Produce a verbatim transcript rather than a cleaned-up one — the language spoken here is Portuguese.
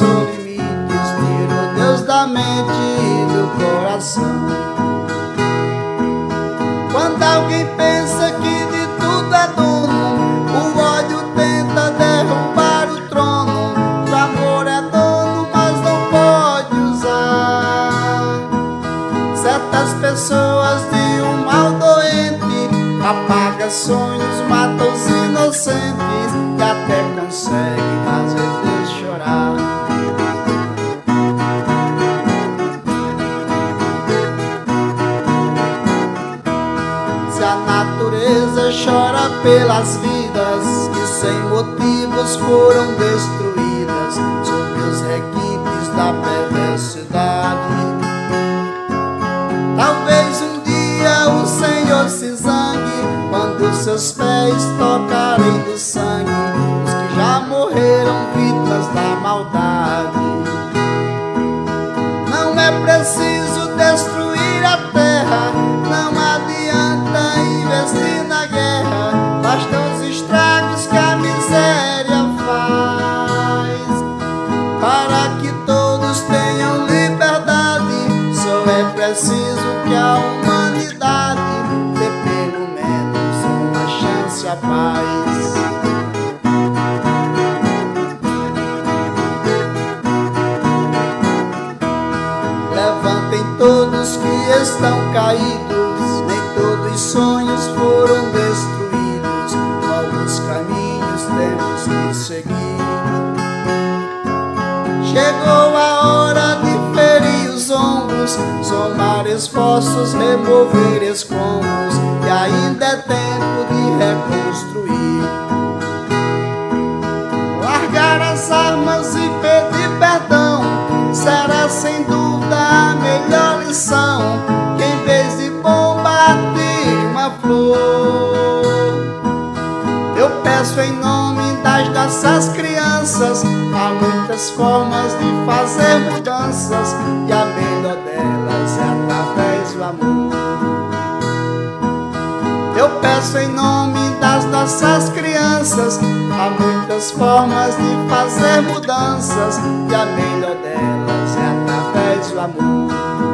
traçou limites, tirou Deus da mente e do coração. Quando alguém pensa que de tudo é dono, o ódio tenta derrubar o trono. O amor é dono, mas não pode usar. Certas pessoas de um mal doente apaga sonhos, mata os inocentes, e até consegue fazer Deus chorar. Se a natureza chora pelas vidas que sem motivos foram destruídas sob os requintes da perversidade, talvez um dia o Senhor se zangue quando seus pés tocarem no sangue os que já morreram vítimas da maldade. Não é preciso destruir a terra, não adianta investir na guerra, bastam os estragos que a miséria faz. Para que todos tenham liberdade, só é preciso que a humanidade dê pelo menos uma chance à paz. Levantem todos que estão caídos, nem todos os sonhos foram destruídos, novos caminhos temos que seguir. Chegou a hora de ferir os ombros, somar esforços, remover escombros, e ainda é tempo de reconstruir. Largar as armas e pedir perdão será sem dúvida a melhor lição, que em vez de bomba atire uma flor. Eu peço em nome das nossas crianças, há muitas formas de fazer mudanças, e a melhor delas é através do amor. Eu peço em nome das nossas crianças, há muitas formas de fazer mudanças, e a melhor delas é através do amor.